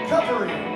recovery.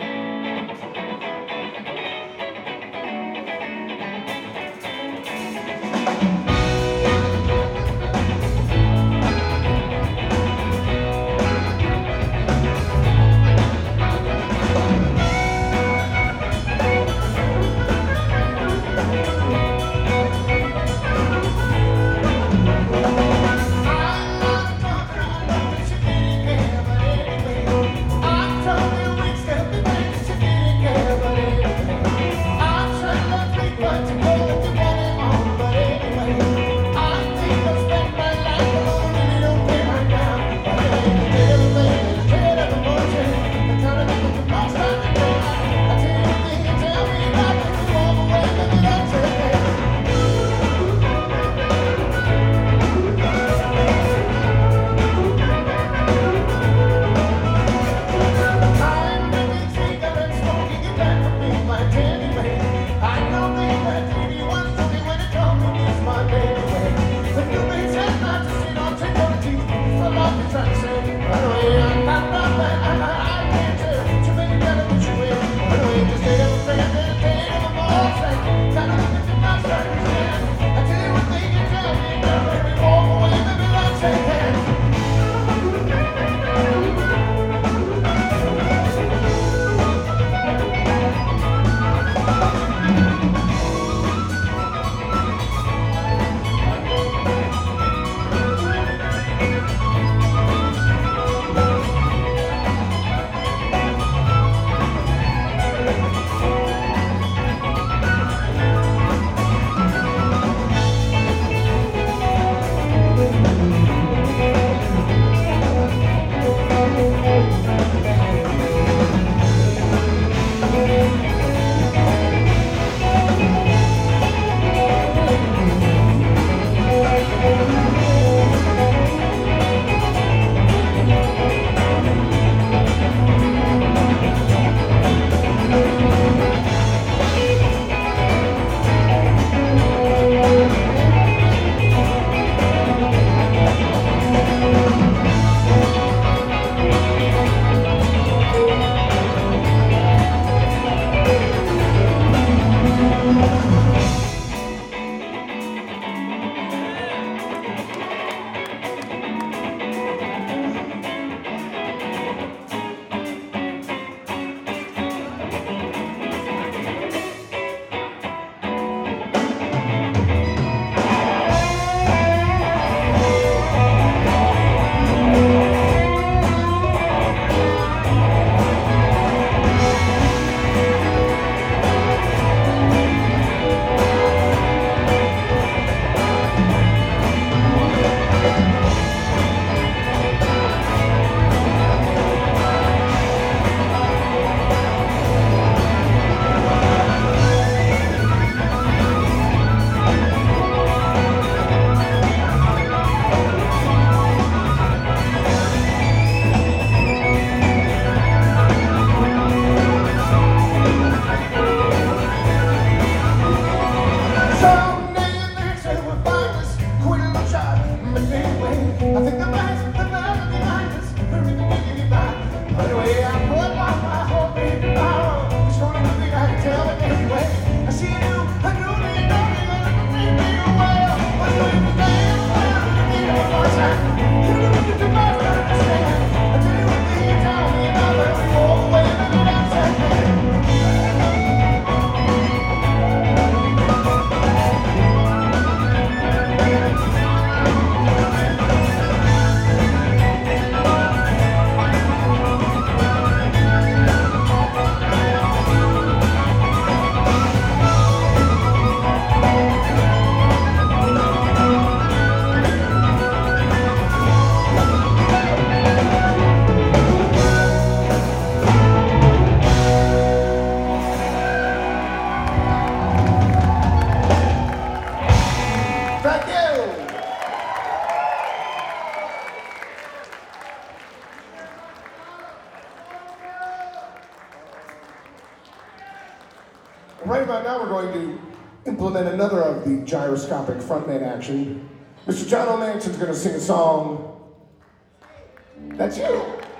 Right about now, we're going to implement another of the gyroscopic frontman action. Mr. John O'Manson's going to sing a song. That's you.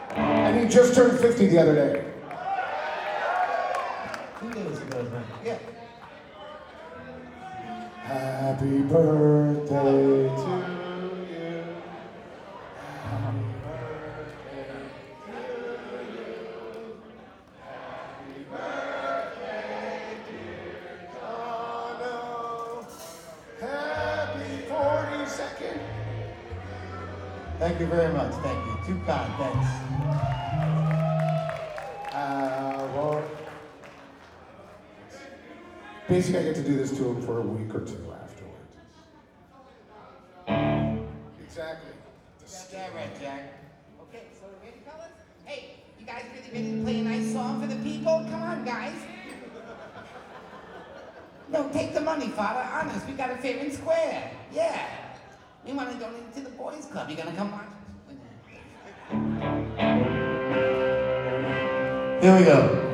And he just turned 50 the other day. 2 days ago, man. Yeah. Happy birthday to you. Happy birthday to you. Happy birthday, dear Dono. Happy 42nd. Thank you very much. Thank you. Too kind. Thanks. Well, basically, I get to do this to him for a week or two afterwards. Exactly. That's right, Jack. Okay, so ready, fellas? Hey, you guys really ready to play a nice song for the people? Come on, guys. No, take the money, Father. Honest, we got it fair and square. Yeah. We want to donate it to the boys' club. You gonna come watch? Here we go.